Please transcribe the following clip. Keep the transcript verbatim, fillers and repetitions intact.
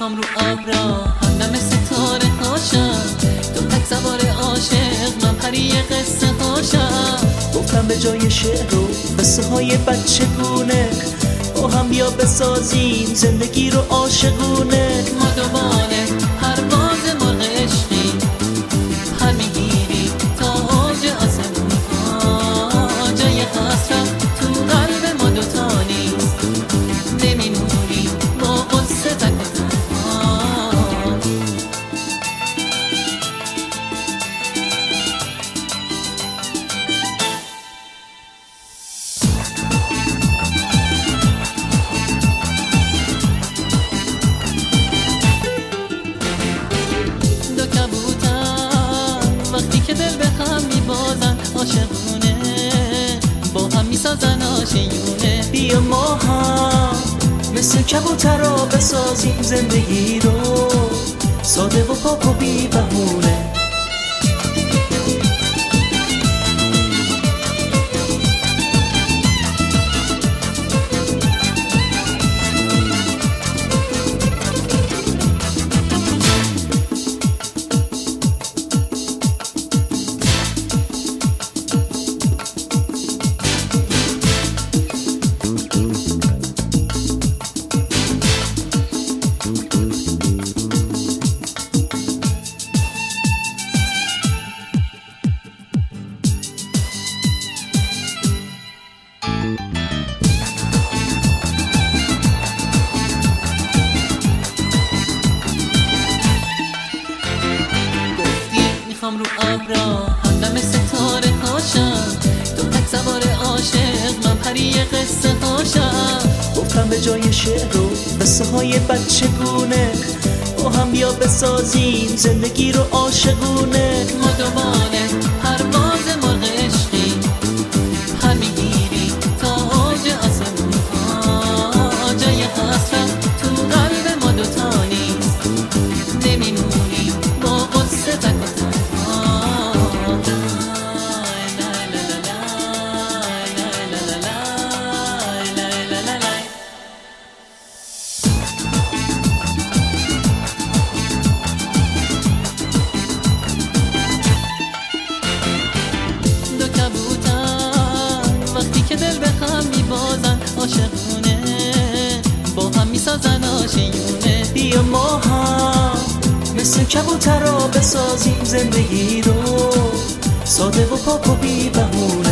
میخوام رو ابرا همدم ستاره هاشم، تو تک سوار عاشق من پری قصه هاشم. گفتم به جای شعر و قصه های بچگونه با هم بیا بسازیم زندگی رو عاشقونه. ما دوباره پرواز مرغ عشقی پر میگیری تا اوج آسمون ها، جای حسرت تو قلب ما دوتا نیست، نمیمونی با قصه تک و تنها. دو کبوتر وقتی که دل به هم میبازن عاشقونه با هم میسازن آشیونه. بیا ما هم مثل کبوترا بسازیم زندگی رو ساده و پاک و بی بهونه. میخوام رو ابرا همدم ستاره هاشم، تو تک سوار عاشق من پری قصه هاشم. گفتم به جای شعر و قصه های بچگونه با هم بیا بسازیم زندگی رو عاشقونه. ما دوباره پرواز مرغ عشقی پر میگیری تا اوج آسمون ها، جای حسرت تو قلب ما دوتا نیست، نمیمونی با قصه تک و تنها. دو کبوتر وقتی که دل به هم میبازن عاشقونه با هم میسازن آشیونه. بیا ما هم مثل کبوترا بسازیم زندگی رو ساده و پاک و بی بهونه.